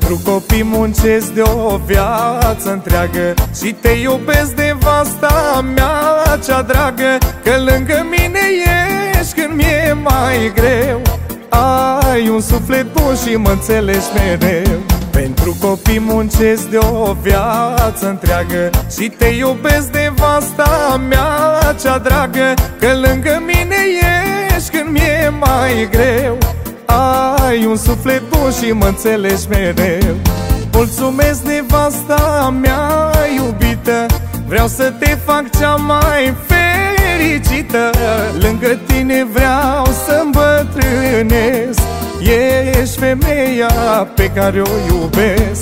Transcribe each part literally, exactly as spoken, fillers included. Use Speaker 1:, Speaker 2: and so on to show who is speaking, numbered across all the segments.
Speaker 1: Pentru copii muncesc de o viață întreagă și te iubesc de vasta mea cea dragă, că lângă mine ești când mi-e mai greu. Ai un suflet bun și mă înțelegi mereu. Pentru copii muncesc de o viață întreagă și te iubesc de vasta mea cea dragă, că lângă mine ești când mi-e mai greu. Ai un suflet bun și mă înțelegi mereu. Mulțumesc nevasta mea iubită, vreau să te fac cea mai fericită. Lângă tine vreau să îmbătrânesc, ești femeia pe care o iubesc.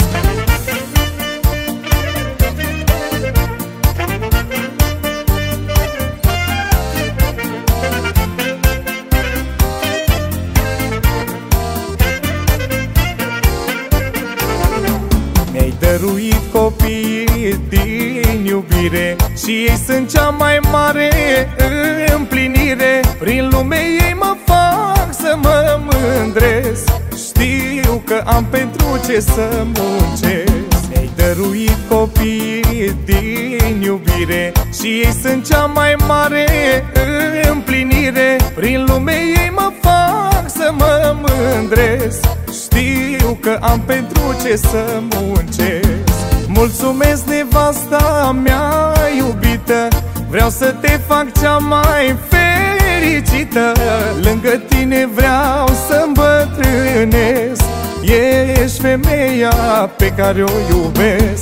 Speaker 1: Mi-ai dăruit copiii din iubire și ei sunt cea mai mare împlinire. Prin lume ei mă fac să mă mândresc, știu că am pentru ce să muncesc. Mi-ai dăruit copiii din iubire și ei sunt cea mai mare împlinire. Prin lume ei mă fac să mă mândresc, știu că am pentru ce să muncesc. Mulțumesc nevasta mea iubită, vreau să te fac cea mai fericită. Lângă tine vreau să îmbătrânesc, ești femeia pe care o iubesc.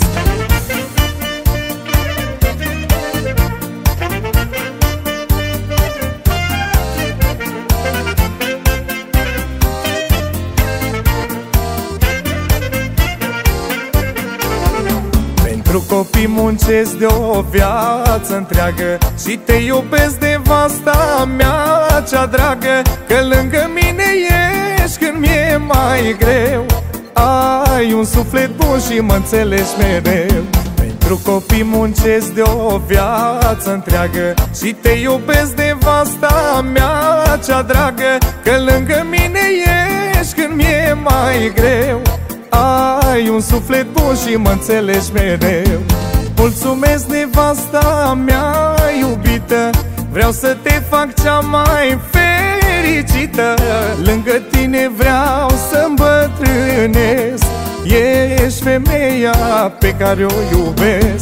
Speaker 1: Pentru copii muncesc de o viață întreagă și te iubesc de vasta mea cea dragă, că lângă mine ești când mi-e mai greu. Ai un suflet bun și mă înțelegi mereu. Pentru copii muncesc de o viață întreagă și te iubesc de vasta mea cea dragă, că lângă mine ești când mi-e mai greu. Ai un suflet bun și mă înțelegi mereu. Mulțumesc nevasta mea iubită, vreau să te fac cea mai fericită. Lângă tine vreau să îmbătrânesc, ești femeia pe care o iubesc.